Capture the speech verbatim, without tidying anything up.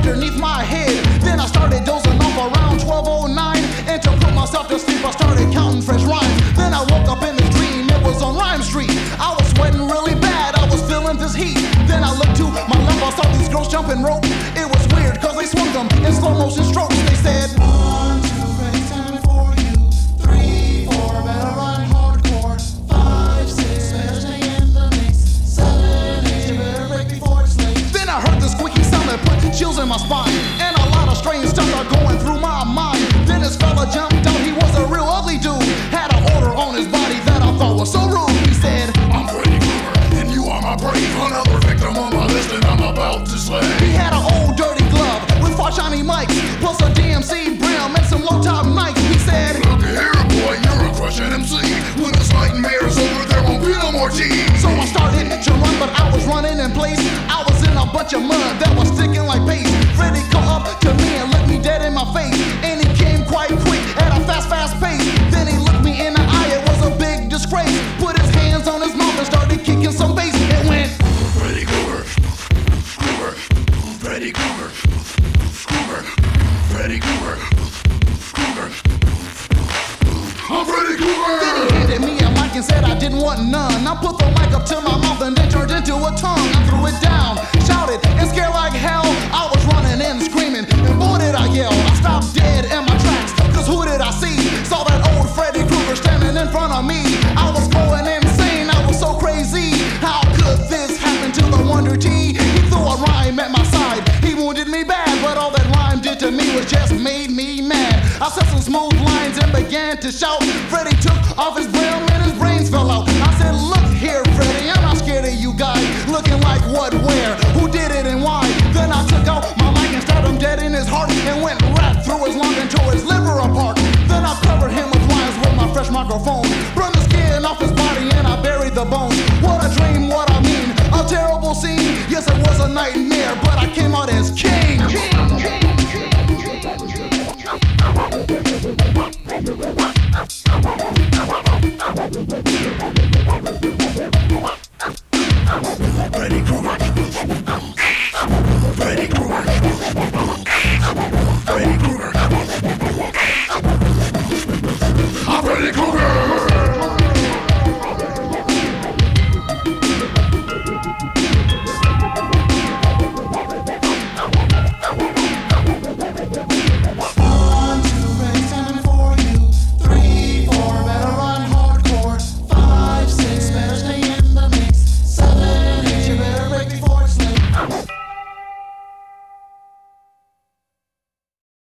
underneath my head. Then I started dozing off around twelve oh nine, and to put myself to sleep I started counting fresh rhymes. Then I woke up in this dream, it was on Rhyme Street. I was sweating really bad, I was feeling this heat. Then I looked to my left, I saw these girls jumping rope. It was weird cause they swung them in slow motion strokes. They said one, two, ready, time for you. Three, four, better run hardcore. Five, six, better stay in the mix. Seven, eight, better break before it's late. Then I heard the squeaky sound that put chills in my spine, and a lot of strange stuff are going through my mind. Then this fella jumped out, he was a real ugly dude. Had an order on his body that I thought was so rude. He said, I'm Freddy Krueger, and you are my brave. Another victim on my list and I'm about to slay. He had an old dirty glove with four shiny mics, plus a D M C brim and some low-top Nikes. He said, look here boy, you're a crushing M C. When this nightmare's over, there won't be no more cheese. So I started to run, but I was running in place. I was in a bunch of mud that was sticking like paste. Freddy come up to me and looked me dead in my face, and he came quite quick at a fast, fast pace. Then he looked me in the eye, it was a big disgrace. Put his hands on his mouth and started kicking some bass. It went Freddy Krueger, Krueger, Freddy Krueger, Krueger, Freddy Krueger, Krueger. I'm Freddy Krueger. Then he handed me a mic and said I didn't want none. I put the mic up to my mouth and then turned into a tongue. I threw it down, shouted, and scared like hell. I was running and screaming, and boy did I yell. I stopped dead in my tracks, cause who did I see? Saw that old Freddy Krueger standing in front of me. I was going insane, I was so crazy. How could this happen to the Wonder T? He threw a rhyme at my side, he wounded me bad, but all that rhyme did to me was just made me mad. I said some smooth lines and began to shout. Freddy took off his breath